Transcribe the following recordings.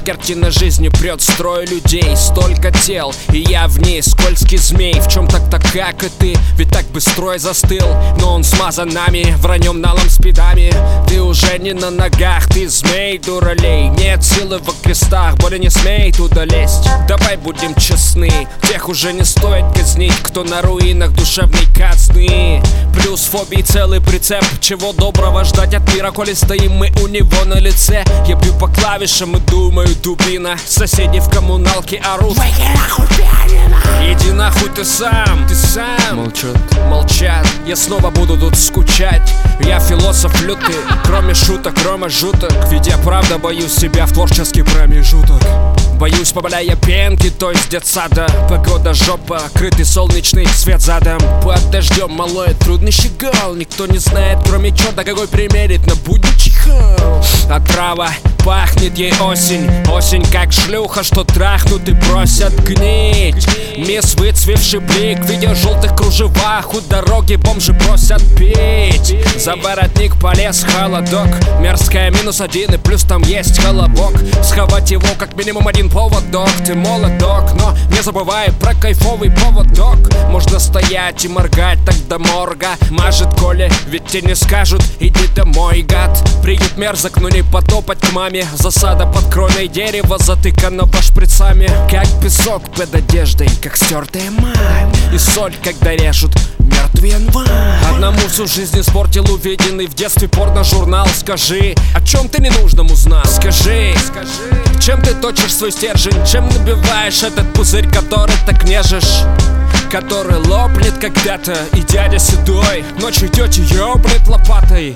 Картина жизни прет строй людей, столько тел, и я в ней скользкий змей. В чем так-то как и ты, ведь так бы строй застыл, но он смазан нами, враньем налом спидами. Ты уже не на ногах, ты змей, дуралей. Нет силы во крестах, более не смей туда лезть. Давай будем честны, тех уже не стоит казнить, кто на руинах душевной казны. Плюс фобий целый прицеп, чего доброго ждать от мира, коли стоим мы у него на лице. Я бью по клавишам и думаю, дубина. Соседи в коммуналке орут: выйди нахуй, пианино! Иди нахуй ты сам. Молчат. Я снова буду тут скучать. Я философ лютый, кроме шуток, Рома жуток. Ведь я правда боюсь себя в творческий промежуток. Боюсь, побаляя пенки, то есть детсада. Погода жопа, крытый солнечный свет задом. Под дождем малой трудный щегол. Никто не знает, кроме черта, какой примерит на будни чихал. А трава пахнет ей осень. Осень как шлюха, что трахнут и просят гнить. Мисс выцвевший блик в виде желтых кружевах. У дороги бомжи просят пить. За воротник полез холодок. Мерзкая -1 и плюс там есть колобок. Сховать его как минимум один поводок. Ты молодок, но не забывай про кайфовый поводок. Можно стоять и моргать так до морга. Мажет Коля, ведь те не скажут: иди домой, гад. Приют мерзок, но не потопать к маме. Засада под кроной дерева затыканного шприцами. Как песок под одеждой, как стертая мать. И соль, когда режут мертвый январь. Одному всю жизнь испортил увиденный в детстве порно-журнал. Скажи, о чем ты ненужному знал? Скажи, чем ты точишь свой стержень? Чем набиваешь этот пузырь, который так нежишь? Который лопнет когда-то, и дядя седой ночью тетя ёбнет лопатой.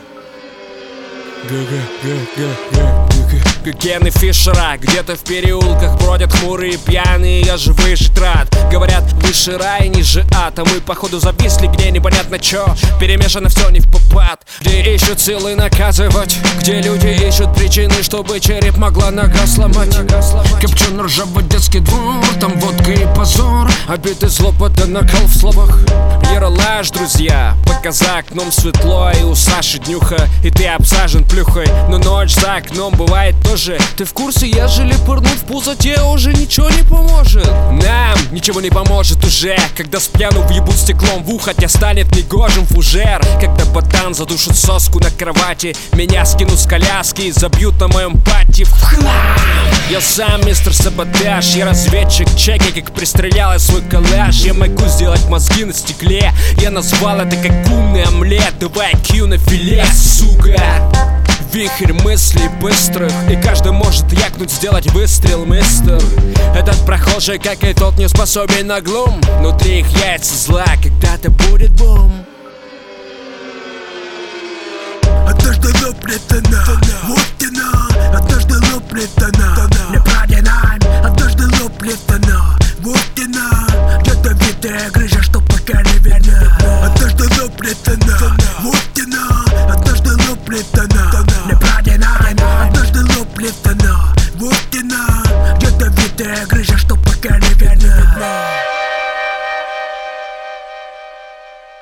Гены Фишера, где-то в переулках бродят хмурые пьяные, я же выжить рад. Говорят, выше рай, ниже ад, а мы походу зависли, где непонятно чё. Перемешано все не в попад, где ищут силы наказывать, где люди ищут причины, чтобы череп могла нога сломать. Копченый ржавый детский двор, там водка и позор, обиды, злоба да накал в словах. Ералаш, друзья, пока за окном светло, и у Саши днюха, и ты обсажен плюхой. Но ночь за окном бывает тоже. Ты в курсе, ежели пырнуть в пузо, тебе уже ничего не поможет. Нам ничего не поможет уже, когда с пьяну въебут стеклом в ухо, тебя станет негожим фужер. Когда ботан задушит соску на кровати, меня скинут с коляски и забьют на моем пати в хлам. Я сам мистер Саботаж, я разведчик, чеки, как пристрелял я свой коллаж. Я могу сделать мозги на стекле, я назвал это как умный омлет. Давай кью на филе, сука. Вихрь мыслей быстрых, и каждый может якнуть, сделать выстрел, мистер. Этот прохожий, как и тот, не способен на глум. Внутри их яйца зла, когда-то будет бум. Однажды лопнет она, вот она. Однажды лопнет она.